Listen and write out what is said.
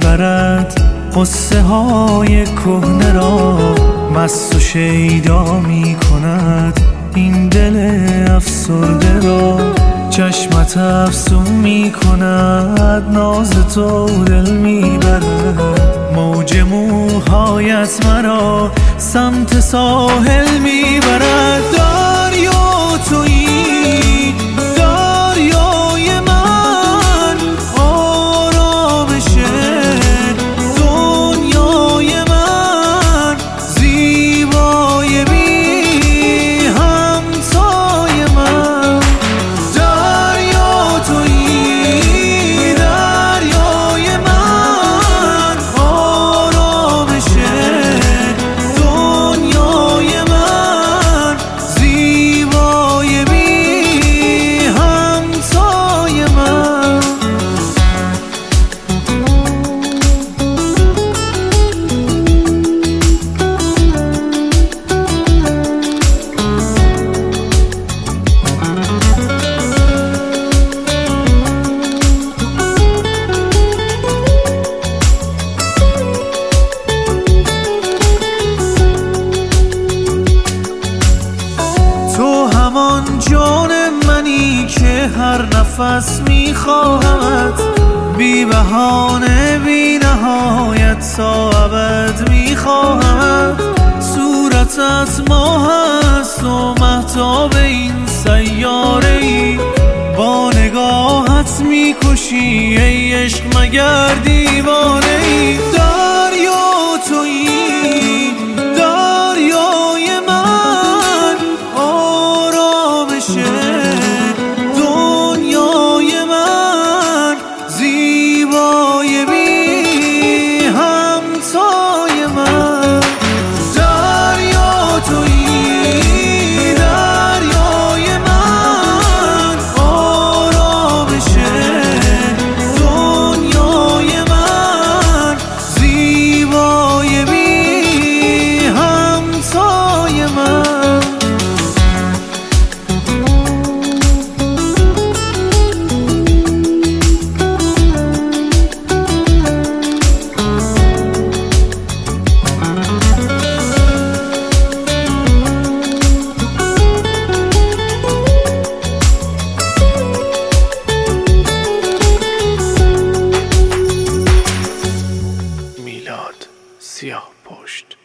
میبرد قصه های کهنه را، مست و شیدا میکند این دل افسرده را. چشمت افسون میکند ناز تو دل میبرد، موج موهایت مرا سمت ساحل میبرد. دریا تویی، دریای من، آرامش دنیای من، زیبای بی همتای من. دریا تویی، دریای من، آرامش دنیای من، زیبای بی همتای من. تو همان جان منی که هر نفس میخواهمت، بی بهانه بی نهایت تا ابد میخواهمت. صورتت ماه است و مهتاب این سیاره ای، با نگاهت میکشی ای عشق مگر دیوانه ای. دریا تویی، دریای من، آرامش دنیای من، زیبای بی همتای من. دریا تویی، دریای من، آرامش دنیای من، زیبای بی همتای من. میلاد سیاهپشت.